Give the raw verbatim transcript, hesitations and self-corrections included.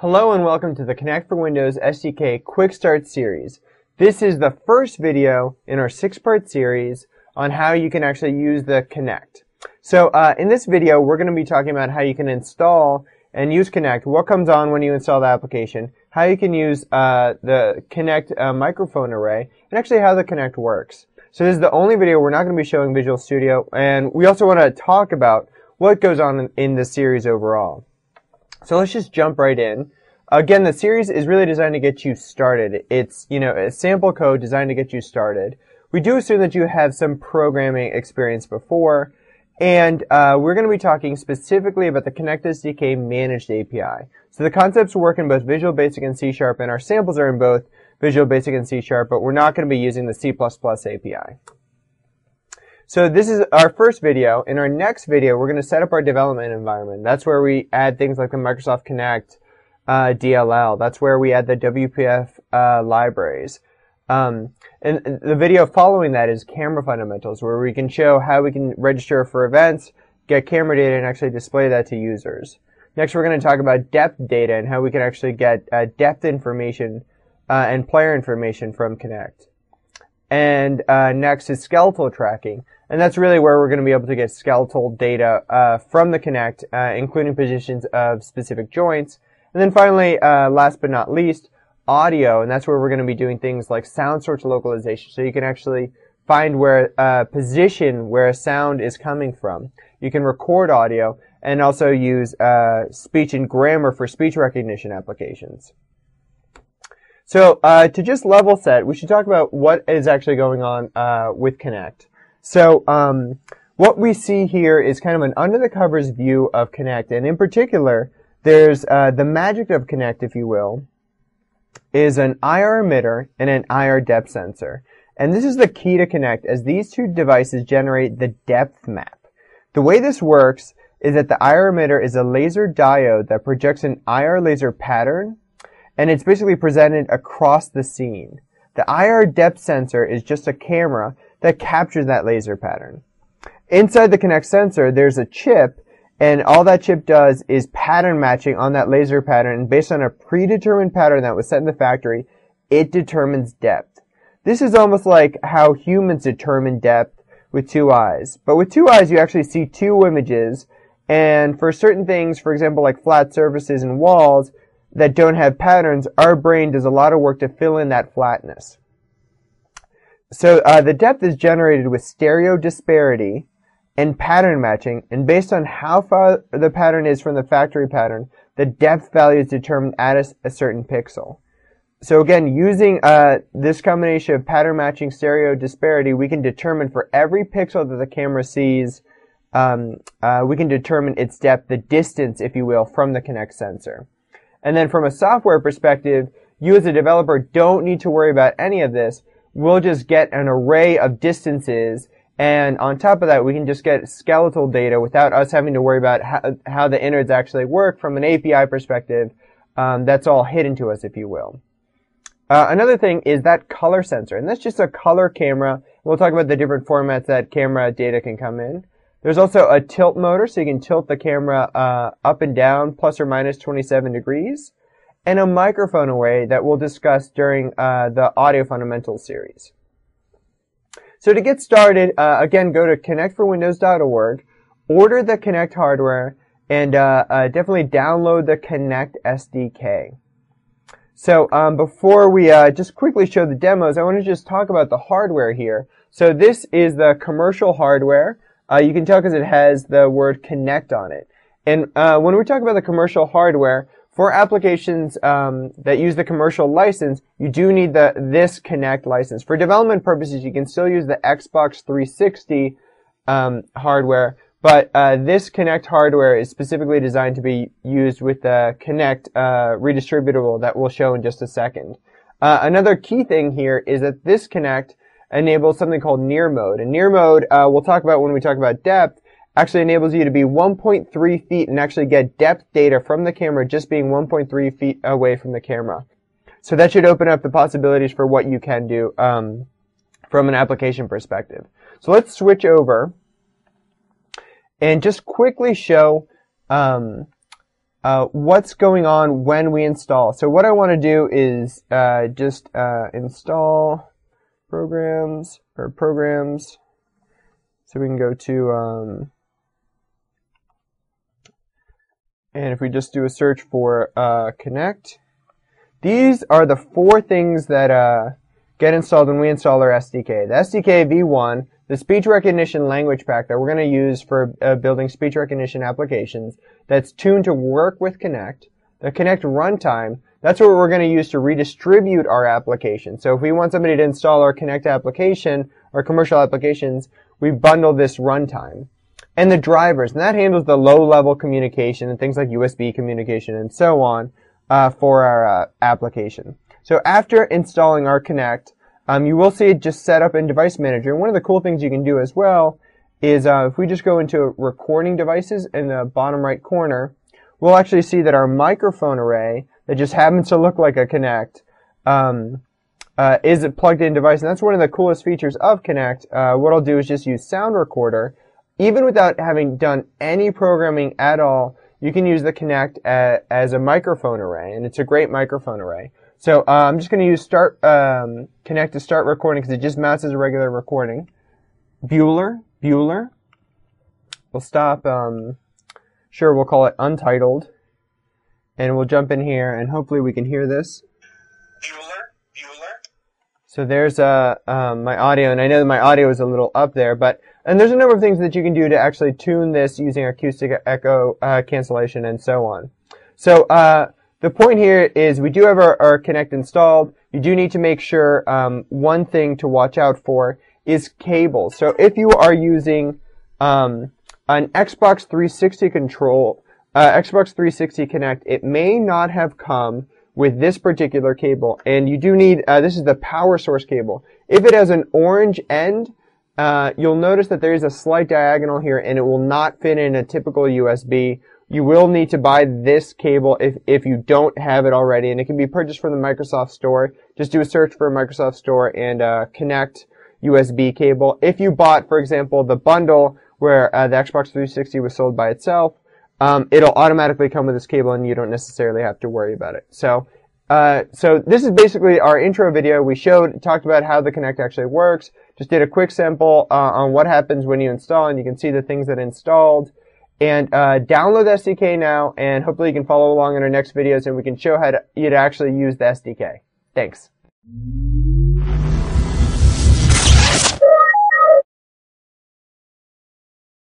Hello and welcome to the Connect for Windows S D K Quick Start series. This is the first video in our six-part series on how you can actually use the Connect. So uh, in this video, we're going to be talking about how you can install and use Connect, what comes on when you install the application, how you can use uh, the Connect uh, microphone array, and actually how the Connect works. So this is the only video we're not going to be showing Visual Studio, and we also want to talk about what goes on in, in this series overall. So let's just jump right in. Again, the series is really designed to get you started. It's, you know, a sample code designed to get you started. We do assume that you have some programming experience before, and uh, we're going to be talking specifically about the Connect S D K Managed A P I. So the concepts work in both Visual Basic and C Sharp, and our samples are in both Visual Basic and C Sharp, but we're not going to be using the C plus plus A P I. So this is our first video. In our next video, we're going to set up our development environment. That's where we add things like the Microsoft Connect uh, D L L. That's where we add the W P F uh, libraries. Um, and the video following that is Camera Fundamentals, where we can show how we can register for events, get camera data, and actually display that to users. Next, we're going to talk about depth data and how we can actually get uh, depth information uh, and player information from Connect. And uh, next is skeletal tracking. And that's really where we're going to be able to get skeletal data uh, from the Connect, uh, including positions of specific joints. And then finally, uh, last but not least, audio. And that's where we're going to be doing things like sound source localization. So you can actually find where uh, position where a sound is coming from. You can record audio and also use uh, speech and grammar for speech recognition applications. So uh, to just level set, we should talk about what is actually going on uh, with Connect. So um, what we see here is kind of an under-the-covers view of Connect, and in particular, there's uh, the magic of Connect, if you will, is an I R emitter and an I R depth sensor. And this is the key to Connect, as these two devices generate the depth map. The way this works is that the I R emitter is a laser diode that projects an I R laser pattern, and it's basically presented across the scene. The I R depth sensor is just a camera that captures that laser pattern. Inside the Connect sensor, there's a chip, and all that chip does is pattern matching on that laser pattern, and based on a predetermined pattern that was set in the factory, it determines depth. This is almost like how humans determine depth with two eyes. But with two eyes, you actually see two images, and for certain things, for example, like flat surfaces and walls that don't have patterns, our brain does a lot of work to fill in that flatness. So uh, the depth is generated with stereo disparity and pattern matching, and based on how far the pattern is from the factory pattern, the depth value is determined at a, a certain pixel. So again, using uh, this combination of pattern matching, stereo disparity, we can determine for every pixel that the camera sees, um, uh, we can determine its depth, the distance, if you will, from the Connect sensor. And then from a software perspective, you as a developer don't need to worry about any of this. We'll just get an array of distances, and on top of that, we can just get skeletal data without us having to worry about how, how the innards actually work from an A P I perspective. Um, that's all hidden to us, if you will. Uh, another thing is that color sensor, and that's just a color camera. We'll talk about the different formats that camera data can come in. There's also a tilt motor, so you can tilt the camera uh, up and down, plus or minus twenty-seven degrees. And a microphone array that we'll discuss during uh, the Audio Fundamentals series. So to get started, uh, again, go to connect for windows dot org, order the Connect hardware, and uh, uh, definitely download the Connect S D K. So um, before we uh, just quickly show the demos, I want to just talk about the hardware here. So this is the commercial hardware. Uh, you can tell because it has the word Connect on it. And uh, when we talk about the commercial hardware, for applications um, that use the commercial license, you do need the this Connect license. For development purposes, you can still use the Xbox three sixty um, hardware, but uh, this Connect hardware is specifically designed to be used with the Connect uh, redistributable that we'll show in just a second. Uh, another key thing here is that this Connect enables something called near mode. And near mode, uh, we'll talk about when we talk about depth, actually enables you to be one point three feet and actually get depth data from the camera just being one point three feet away from the camera. So that should open up the possibilities for what you can do um, from an application perspective. So let's switch over and just quickly show um, uh, what's going on when we install. So what I want to do is uh, just uh, install programs or programs. So we can go to um, and if we just do a search for uh, Connect, these are the four things that uh, get installed when we install our S D K. The S D K v one, the speech recognition language pack that we're going to use for uh, building speech recognition applications that's tuned to work with Connect. The Connect runtime, that's what we're going to use to redistribute our application. So if we want somebody to install our Connect application or commercial applications, we bundle this runtime. And the drivers, and that handles the low-level communication and things like U S B communication and so on uh, for our uh, application. So after installing our Connect, um, you will see it just set up in Device Manager. And one of the cool things you can do as well is uh, if we just go into recording devices in the bottom right corner, we'll actually see that our microphone array that just happens to look like a Connect um, uh, is a plugged-in device. And that's one of the coolest features of Connect. Uh, what I'll do is just use Sound Recorder. Even without having done any programming at all, you can use the Connect as, as a microphone array, and it's a great microphone array. So uh, I'm just going to use Start um, Connect to start recording because it just mounts as a regular recording. Bueller, Bueller. We'll stop. Um, sure, we'll call it Untitled, and we'll jump in here, and hopefully we can hear this. Bueller, Bueller. So there's uh, um, my audio, and I know that my audio is a little up there, but and there's a number of things that you can do to actually tune this using acoustic echo uh, cancellation and so on. So uh, the point here is we do have our, our Connect installed. You do need to make sure um, one thing to watch out for is cables. So if you are using um, an Xbox three sixty control, uh, Xbox three sixty Connect, it may not have come with this particular cable, and you do need, uh, this is the power source cable. If it has an orange end, Uh, you'll notice that there is a slight diagonal here, and it will not fit in a typical U S B. You will need to buy this cable if, if you don't have it already, and it can be purchased from the Microsoft Store. Just do a search for Microsoft Store and uh, Connect U S B cable. If you bought, for example, the bundle where uh, the Xbox three sixty was sold by itself, um, it'll automatically come with this cable, and you don't necessarily have to worry about it. So, uh, so this is basically our intro video. We showed, talked about how the Connect actually works. Just did a quick sample uh, on what happens when you install, and you can see the things that installed. And uh, download the S D K now, and hopefully you can follow along in our next videos, and we can show how to, you to actually use the S D K. Thanks.